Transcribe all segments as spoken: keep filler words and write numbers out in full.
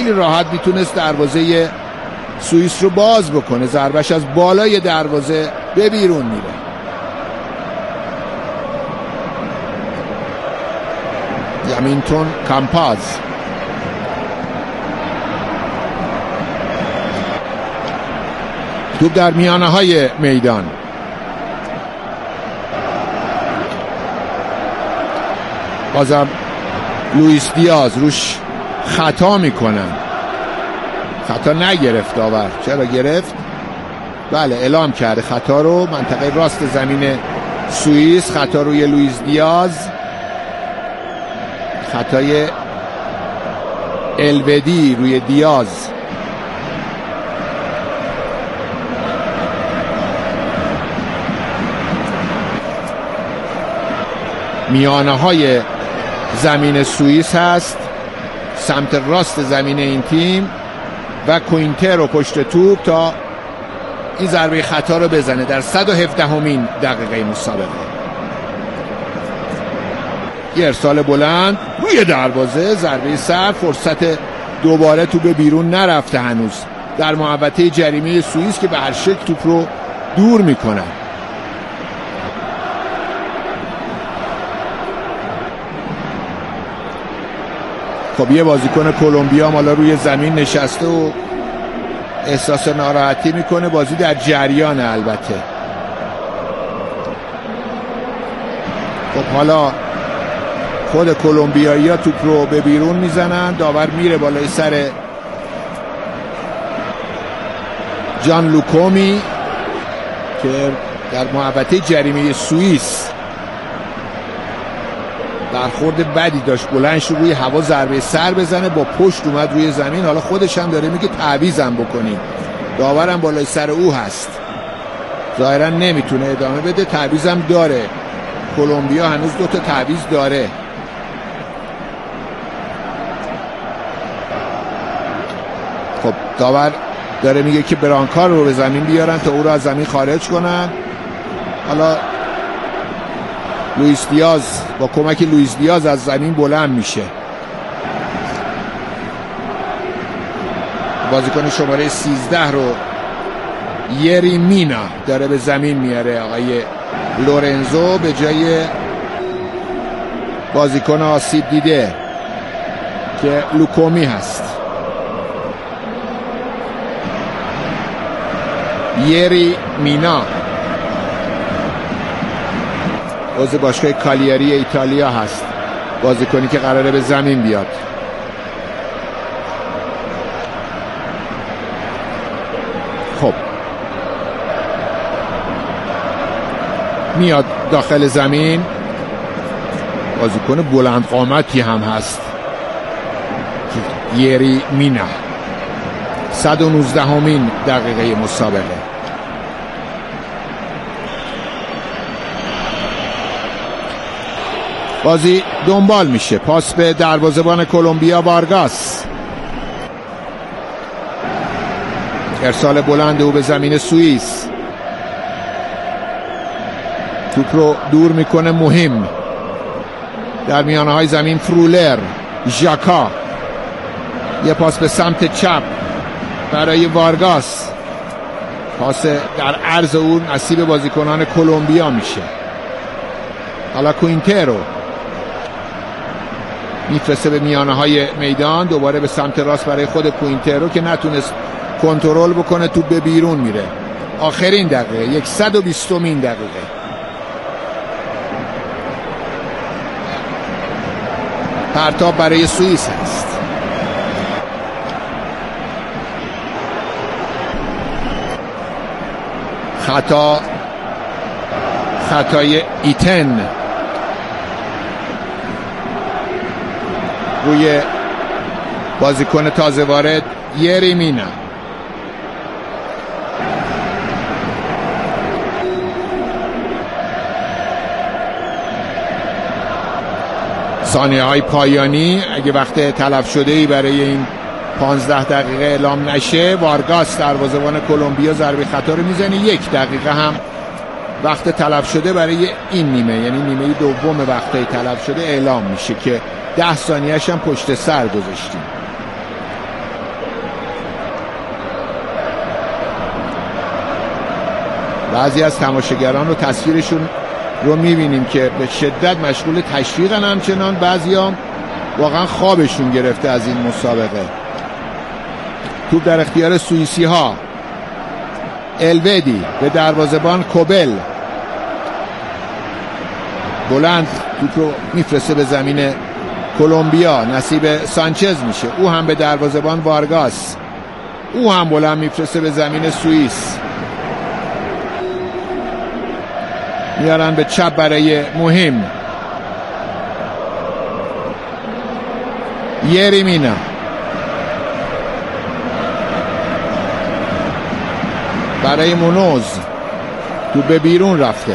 خیلی راحت میتونست دروازه سوئیس رو باز بکنه. ضربش از بالای دروازه به بیرون میره. یامینتون کامپاز توپ در میانه های میدان. بازم لوئیس دیاز روش خطا میکنن. خطا نگرفت داور. چرا گرفت؟ بله اعلام کرده خطا رو. منطقه راست زمین سوئیس، خطا روی لوئیس دیاز، خطای الودی روی دیاز. میانه های زمین سوئیس هست، سمت راست زمین این تیم، و کوینترو پشت توپ تا این ضربه خطا رو بزنه در صد و هفدهمین دقیقه مسابقه. یه ارسال بلند روی دروازه، ضربه سر، فرصت دوباره توپ بیرون نرفته هنوز در محوطه جریمه سوئیس که به هر شکل توپ رو دور میکنن. خب یه بازیکن کلمبیا حالا روی زمین نشسته و احساس ناراحتی میکنه. بازی در جریان البته. خب حالا خود کلمبیایی ها توپ رو به بیرون میزنن. داور میره بالای سر جان لوکومی که در محوطه جریمه سوئیس برخورد بدی داشت، بلند شد روی هوا ضربه سر بزنه، با پشت اومد روی زمین. حالا خودش هم داره میگه تعویضم بکنیم. داورم بالای سر او هست، ظاهرا نمیتونه ادامه بده. تعویضم داره. کلمبیا هنوز دو تا تعویض داره. خب داور داره میگه که برانکار رو به زمین بیارن تا او رو از زمین خارج کنن. حالا لوئیس دیاز با کمک لوئیس دیاز از زمین بلند میشه. بازیکن شماره سیزده رو یری مینا داره به زمین میاره. آقای لورنزو به جای بازیکن آسیب دیده که لوکومی هست. یری مینا عضو باشگاه کالیاری ایتالیا هست، بازیکنی که قراره به زمین بیاد. خب میاد داخل زمین. بازیکن بلند قامتی هم هست یری مینا. صد و نوزدهمین دقیقه مسابقه. بازی دنبال میشه. پاس به دروازه‌بان کلمبیا وارگاس. ارسال بلند او به زمین سوئیس. توپ رو دور میکنه مهم در میانه های زمین. فرولر، ژاکا. یه پاس به سمت چپ برای وارگاس. پاس در عرض اون نصیب بازیکنان کلمبیا میشه. حالا کوینترو میفرسته به میانه های میدان. دوباره به سمت راست برای خود کوینترو که نتونست کنترل بکنه. توپ به بیرون میره. آخرین دقیقه، صد و بیستمین دقیقه. پرتاب برای سوئیس است. خطا خطای ایتن روی بازیکن تازه وارد یری مینا. ثانیه های پایانی اگه وقت تلف شده ای برای این پانزده دقیقه اعلام نشه، وارگاس دروازه‌بان کلمبیا ضربه خطا رو میزنه. یک دقیقه هم وقت تلف شده برای این نیمه، یعنی نیمه دوم وقتای تلف شده اعلام میشه که ده ثانیه‌اش هم پشت سر گذاشتیم. بعضی از تماشاگران رو تصویرشون رو میبینیم که به شدت مشغول تشویقن، همچنان بعضی هم واقعا خوابشون گرفته از این مسابقه. توپ در اختیار سوئیسی ها. الودی به دروازه‌بان کوبل، بلند توپ رو میفرسته به زمین کلمبیا، نصیب سانچز میشه. او هم به دروازه‌بان وارگاس، او هم بلند میفرسته به زمین سوئیس. میارن به چپ برای مهم. یریمینا برای مونوز، تو به بیرون رفته.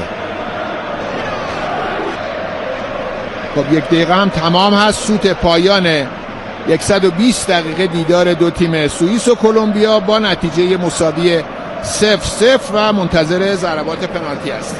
خب یک دقیقه هم تمام هست. سوت پایان صد و بیست دقیقه دیدار دو تیم سوئیس و کلمبیا با نتیجه مساوی صفر صفر و منتظر ضربات پنالتی است.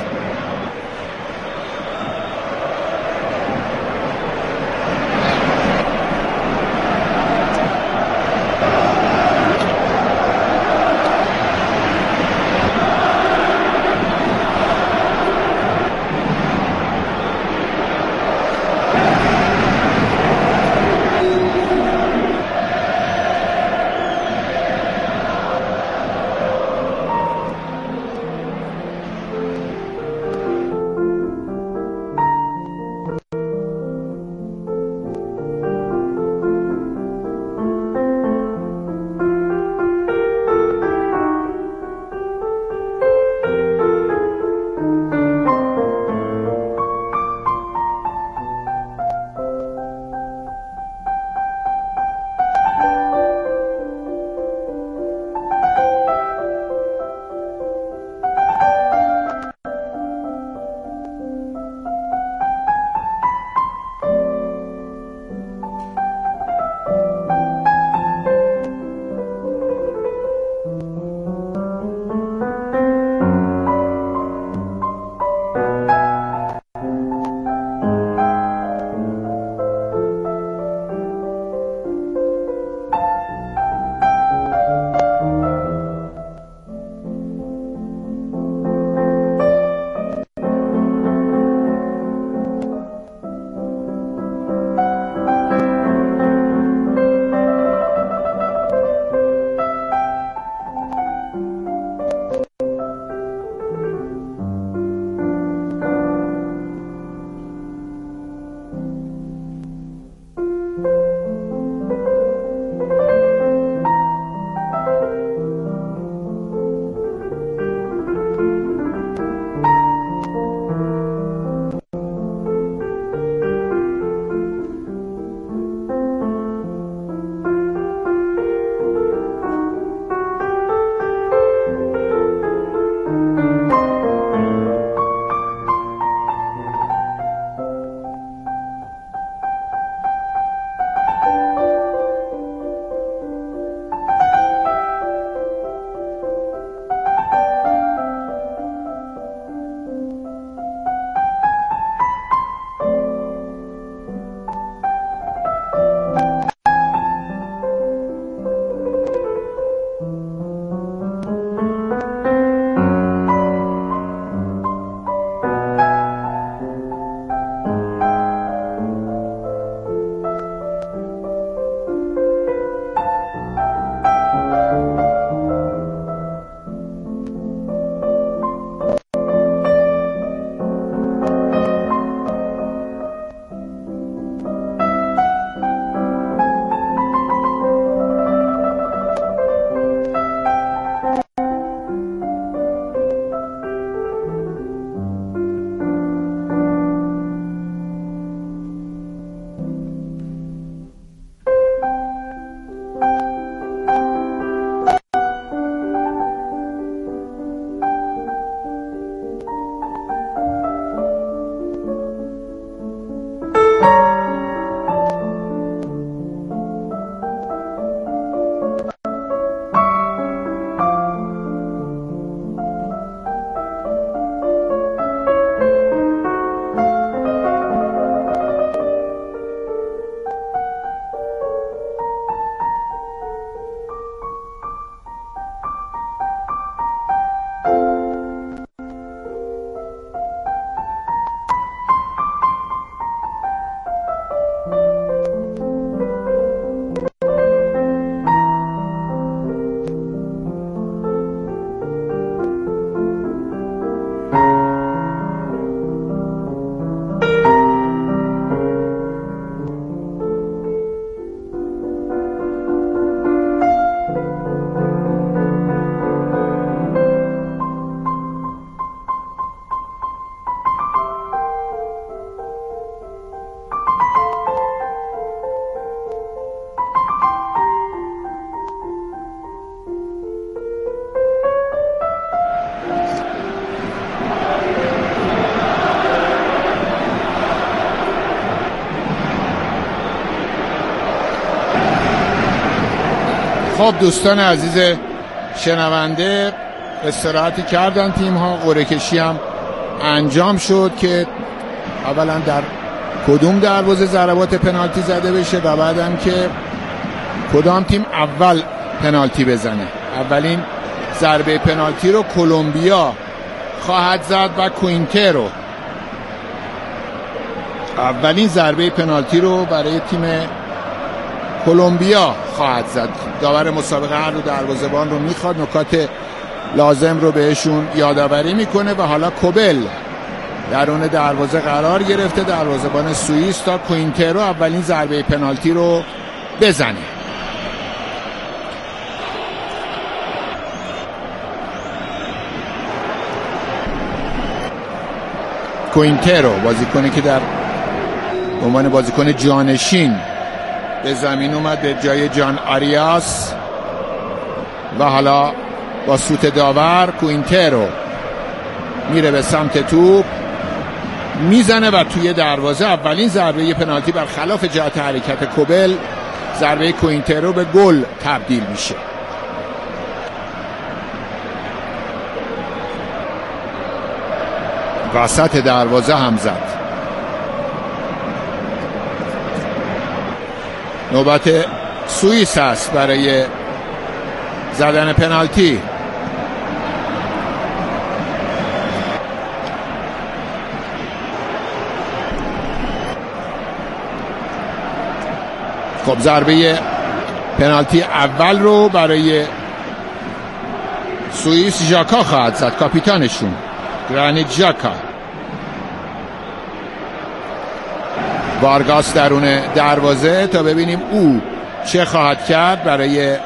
خب دوستان عزیز شنونده، استراحتی کردن تیم ها، قرعه کشی هم انجام شد که اولا در کدوم دروازه ضربات پنالتی زده بشه و بعدم که کدام تیم اول پنالتی بزنه. اولین ضربه پنالتی رو کلمبیا خواهد زد و کوینترو اولین ضربه پنالتی رو برای تیم کلمبیا خواهد زد. داور مسابقه هر دو دروازه‌بان رو میخواد، نکات لازم رو بهشون یادآوری میکنه و حالا کوبل درون دروازه قرار گرفته، دروازه‌بان سوئیس، تا کوینترو اولین ضربه پنالتی رو بزنه. کوینترو بازیکنی که در عنوان بازیکن جانشین به زمین اومد به جای جان آریاس و حالا با سوت داور کوینترو میره به سمت توپ، میزنه و توی دروازه اولین ضربه پنالتی برخلاف جهت حرکت کوبل، ضربه کوینترو به گل تبدیل میشه. وسط دروازه هم زد. نوبت سوئیس است برای زدن پنالتی. خب ضربه پنالتی اول رو برای سوئیس ژاکا خواهد زد، کاپیتانشون گرانیت ژاکا. وارگاس درون دروازه تا ببینیم او چه خواهد کرد برای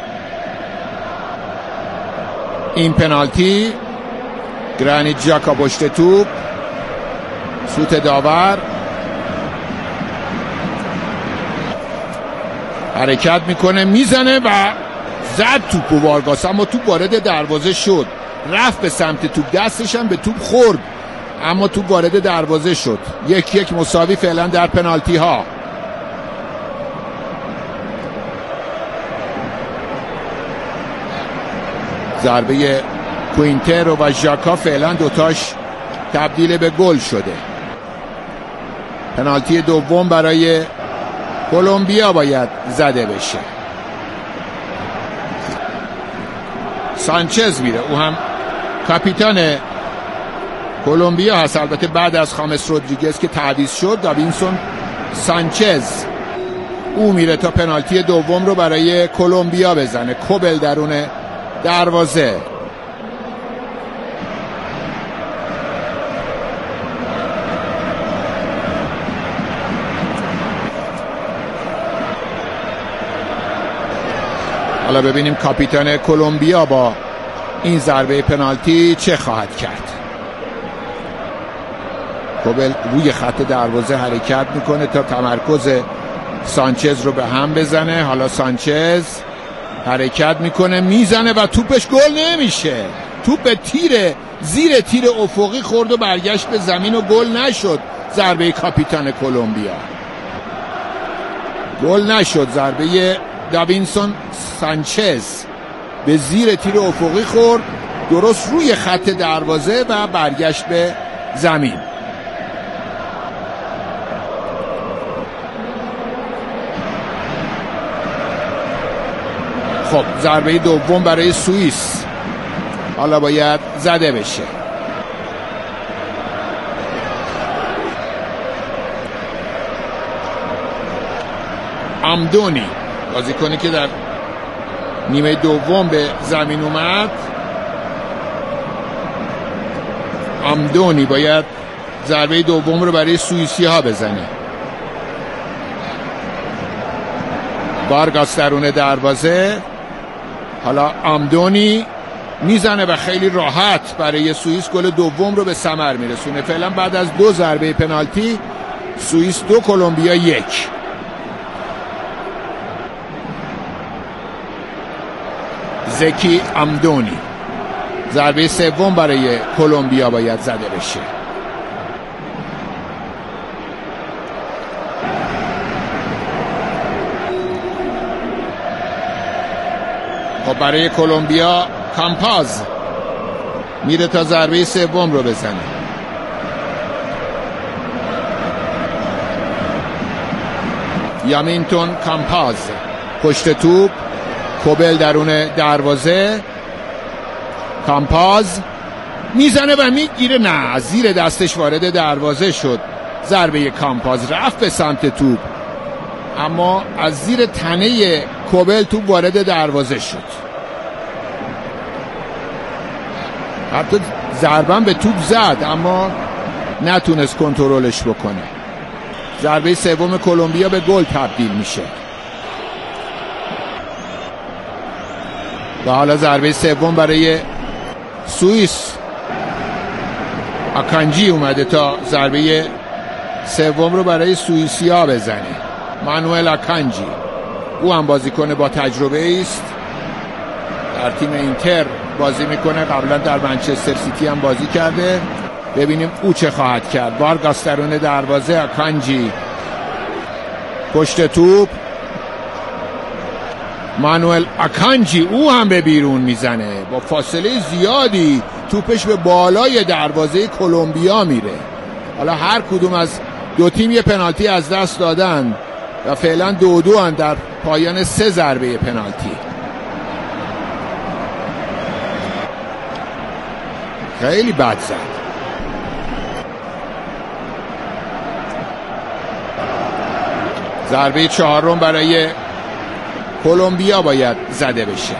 این پنالتی. گرانیت ژاکا پشت توپ، سوت داور، حرکت میکنه، میزنه و زد توپ و وارگاس، اما توپ وارد دروازه شد، رفت به سمت توپ، دستش هم به توپ خورد اما توپ وارد دروازه شد. یک یک مساوی فعلا در پنالتی ها. ضربه کوینترو و ژاکا فعلا دوتاش تبدیل به گل شده. پنالتی دوم برای کلمبیا باید زده بشه. سانچز میره، او هم کاپیتان کلمبیا هست، البته بعد از خامس رودریگز که تعویض شد. داوینسون سانچز او میره تا پنالتی دوم رو برای کلمبیا بزنه. کوبل درون دروازه، حالا ببینیم کاپیتان کلمبیا با این ضربه پنالتی چه خواهد کرد. کوبل روی خط دروازه حرکت میکنه تا تمرکز سانچز رو به هم بزنه. حالا سانچز حرکت میکنه، میزنه و توپش گل نمیشه. توپ به تیر زیر تیر افقی خورد و برگشت به زمین و گل نشد. ضربه کاپیتان کلمبیا گل نشد. ضربه داوینسون سانچز به زیر تیر افقی خورد، درست روی خط دروازه و برگشت به زمین. خب ضربه دوم برای سوئیس حالا باید زده بشه. آمدونی بازیکنی که در نیمه دوم به زمین اومد، آمدونی باید ضربه دوم رو برای سوئیسی ها بزنه. وارگاس درون دروازه، حالا آمدونی میزنه و خیلی راحت برای سوئیس گل دوم رو به ثمر میرسونه. فعلا بعد از دو ضربه پنالتی سوئیس دو کلمبیا یک. زکی آمدونی، ضربه سوم برای کلمبیا باید زده بشه. خب برای کلمبیا کامپاز میره تا ضربه سوم رو بزنه. یامینتون کامپاز پشت توپ، کوبل درون دروازه، کامپاز میزنه و میگیره، نه زیر دستش وارد دروازه شد. ضربه کامپاز رفت به سمت توپ اما از زیر تنه کوبل توپ وارد دروازه شد. حتی ضربه به توپ زد اما نتونست کنترلش بکنه. ضربه سوم کلمبیا به گل تبدیل میشه و حالا ضربه سوم برای سوئیس. آکانجی اومده تا ضربه سوم رو برای سوئیسیا بزنه. مانوئل آکانجی، او هم بازیکن با تجربه است، در تیم اینتر بازی میکنه، قبلا در منچستر سیتی هم بازی کرده. ببینیم او چه خواهد کرد. وارگاس درون دروازه، آکانجی پشت توپ، مانوئل آکانجی او هم به بیرون میزنه، با فاصله زیادی توپش به بالای دروازه کلمبیا میره. حالا هر کدوم از دو تیم یه پنالتی از دست دادن و فعلا دو دو هن در پایان سه ضربه پنالتی. خیلی بد زد. ضربه چهارم برای کلمبیا باید زده بشه.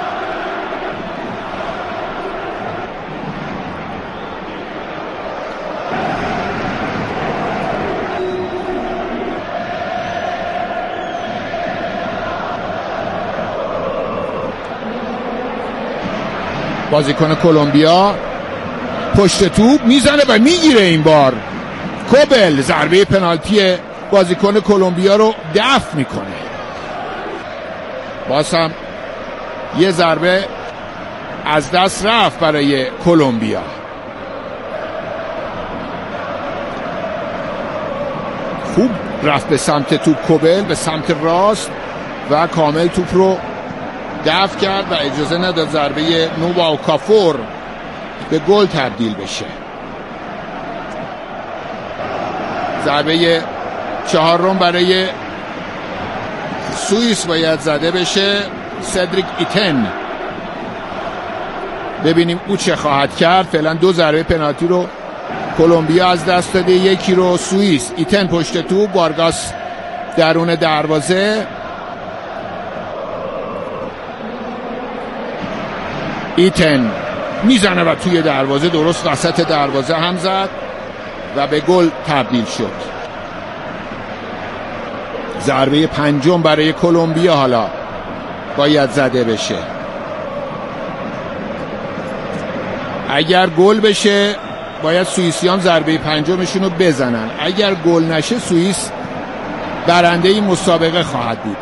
بازیکن کلمبیا پشت توپ میزنه و میگیره. این بار کوبل ضربه پنالتی بازیکن کلمبیا رو دفع میکنه. باز هم یه ضربه از دست رفت برای کلمبیا. خوب رفت به سمت توپ کوبل، به سمت راست و کامل توپ رو دفع کرد و اجازه نداد ضربه نوبا اوکافور به گل تبدیل بشه. ضربه چهارم برای سوئیس باید زده بشه. سدریک ایتن، ببینیم او چه خواهد کرد. فعلا دو ضربه پنالتی رو کلمبیا از دست داده، یکی رو سوئیس. ایتن پشت توپ، وارگاس درون دروازه، ایتن میزنه و توی دروازه، درست وسط دروازه هم زد و به گل تبدیل شد. ضربه پنجم برای کلمبیا حالا باید زده بشه. اگر گل بشه باید سوئیسیان ضربه پنجمشون رو بزنن. اگر گل نشه سوئیس برنده این مسابقه خواهد بود.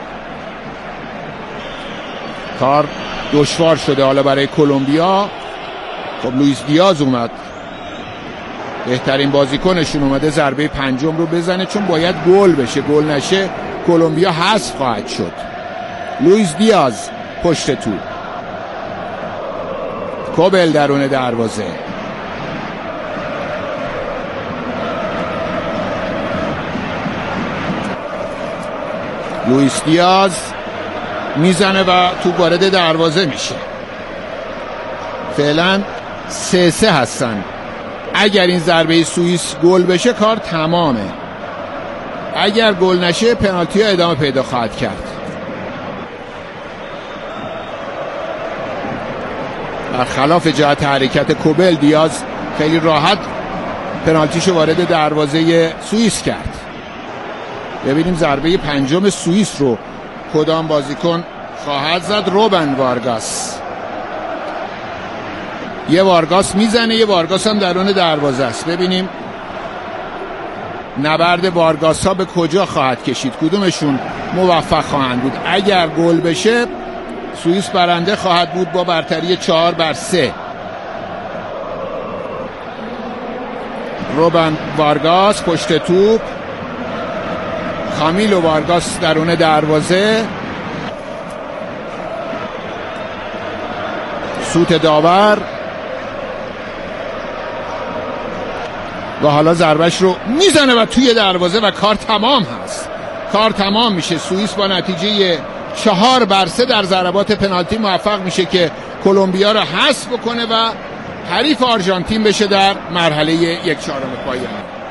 کار دشوار شده حالا برای کلمبیا. خب لوئیس دیاز اومد، بهترین بازیکنشون اومده ضربه پنجم رو بزنه، چون باید گل بشه. گل نشه کلمبیا حذف خواهد شد. لوئیس دیاز پشت توپ، کوبل درون دروازه، لوئیس دیاز میزنه و توپ وارد دروازه میشه. فعلا سه سه هستن. اگر این ضربه سوئیس گل بشه کار تمامه. اگر گل نشه پنالتی ها ادامه پیدا خواهد کرد. برخلاف جهت حرکت کوبل، دیاز خیلی راحت پنالتیشو وارد دروازه سوئیس کرد. ببینیم ضربه پنجم سوئیس رو کدام بازیکن خواهد زد. روبن وارگاس، یه وارگاس میزنه، یه وارگاس هم درون دروازه است. ببینیم نبرد وارگاس ها به کجا خواهد کشید، کدومشون موفق خواهند بود. اگر گل بشه سوئیس برنده خواهد بود با برتری چهار بر سه. روبن وارگاس پشت توپ، کامیلو وارگاس درون دروازه، سوت داور و حالا ضربش رو میزنه و توی دروازه و کار تمام هست. کار تمام میشه. سوئیس با نتیجه چهار بر سه در ضربات پنالتی موفق میشه که کلمبیا رو حذف بکنه و حریف آرژانتین بشه در مرحله یک چهارم پایان.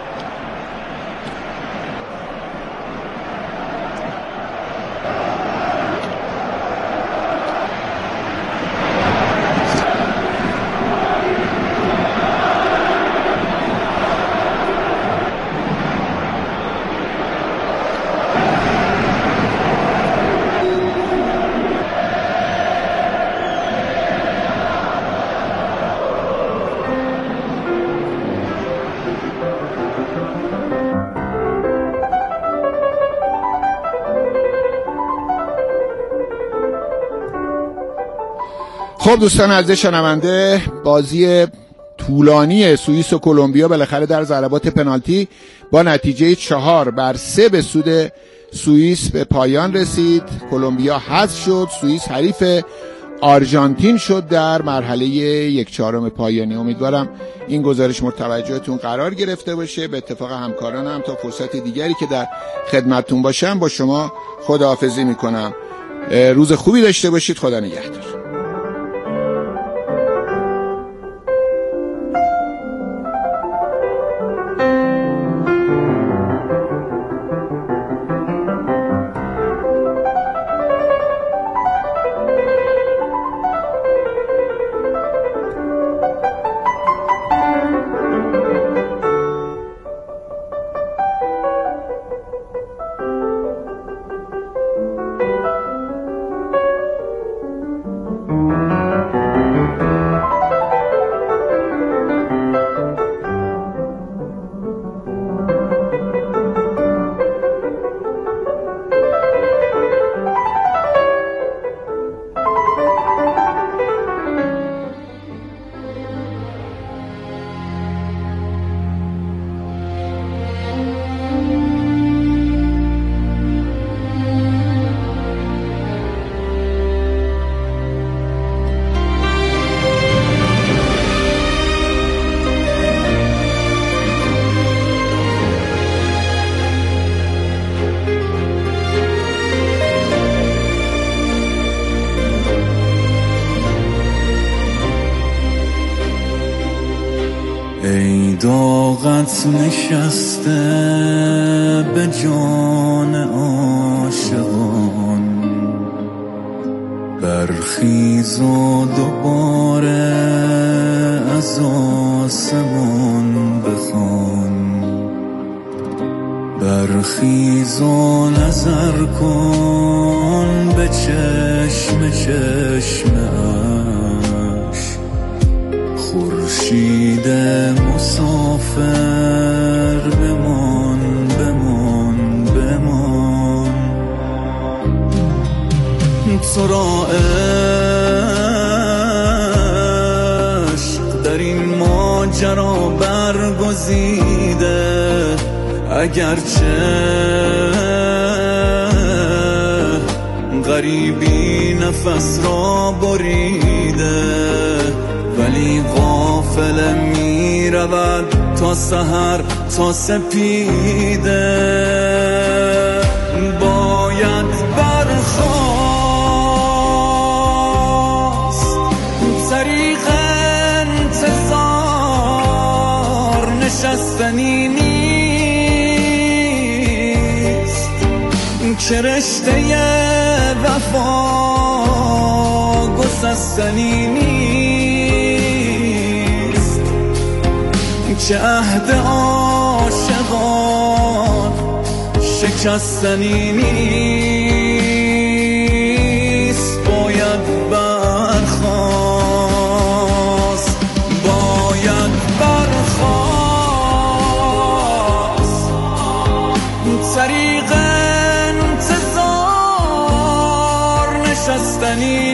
خب دوستان عزیز شنونده، بازی طولانی سوئیس و کلمبیا بالاخره در ضربات پنالتی با نتیجه چهار بر سه به سود سوئیس به پایان رسید. کلمبیا حذف شد، سوئیس حریف آرژانتین شد در مرحله یک چهارم پایانی. امیدوارم این گزارش مورد توجهتون قرار گرفته باشه. به اتفاق همکارانم تا فرصت دیگری که در خدمتتون باشم با شما خداحافظی میکنم. روز خوبی داشته باشید. خدا نگهدار. ای داغت نشسته به جان عاشقان، برخیز و دوباره از آسمان بخوان، برخیز و نظر کن به چشم چشم خورشید مسافر، بمان بمان بمان. تو را عشق در این ماجرا برگزیده، اگرچه غریبی نفس را بریده، ولی قافله می رود تا سحر تا سپیده. باید برخاست طریق انتظار، نشستنی نیست که رشته وفا گسستنی نیست، که عهد عاشقان شکستنی نیست. باید برخاست، باید برخاست طریق انتظار، نشستنی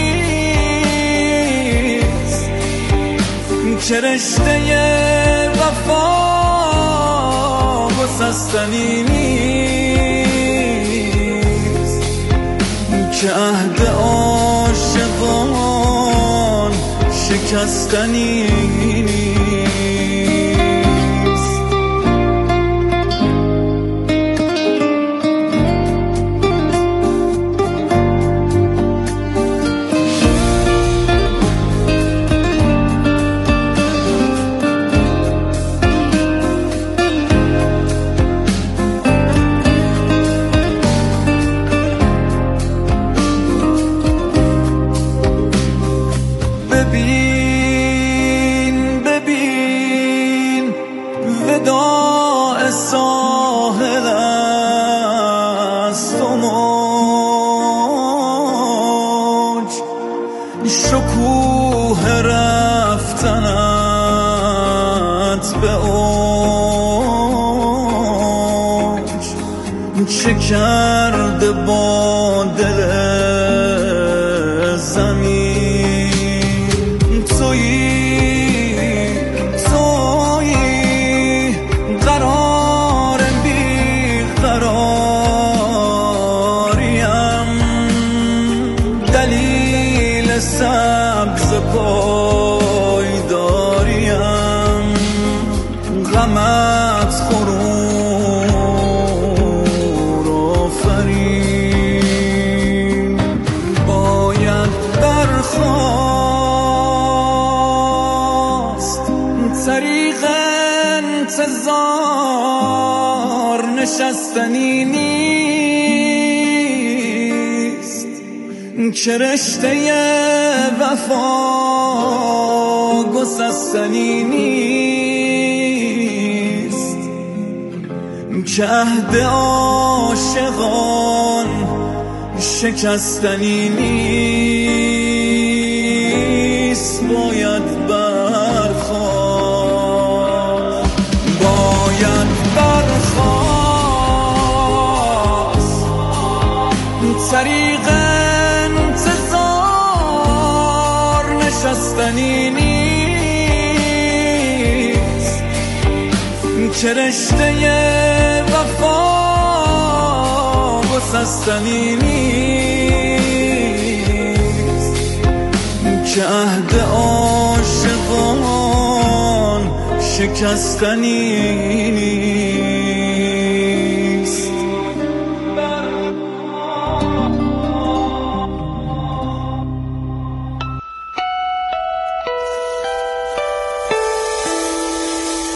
نیست که رشته وفا گسستنی نیست، که عهد عاشقان شکستنی نیست. ببین ببین وداع ساحل است و موج، شکوه رفتنت به اوج، چه کرده با دل زمین. تویی تویی قرار بی قراریم، دلیل سبز پایداریم، غمت غرور آفرین. باید برخاست طریق انتظار نشستنی نیست، که رشته وفا گسستنی نیست، که عهد عاشقان شکستنی نیست. باید برخاست باید برخاست طریق انتظار نشستنی نیست، که رشته وفا گسستنی نیست، که عهد عاشقان شکستنی نیست.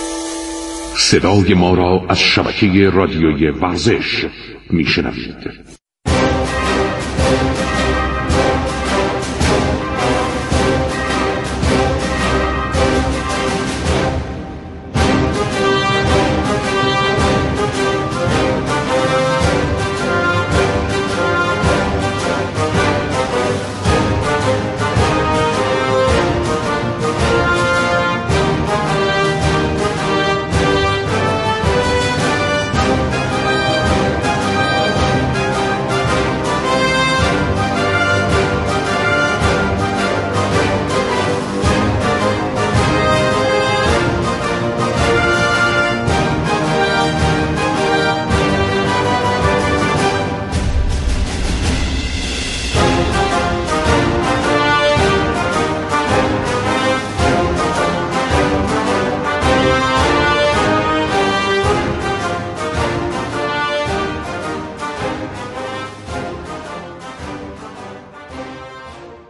صدای ما را از شبکه رادیوی ورزش میشنوید.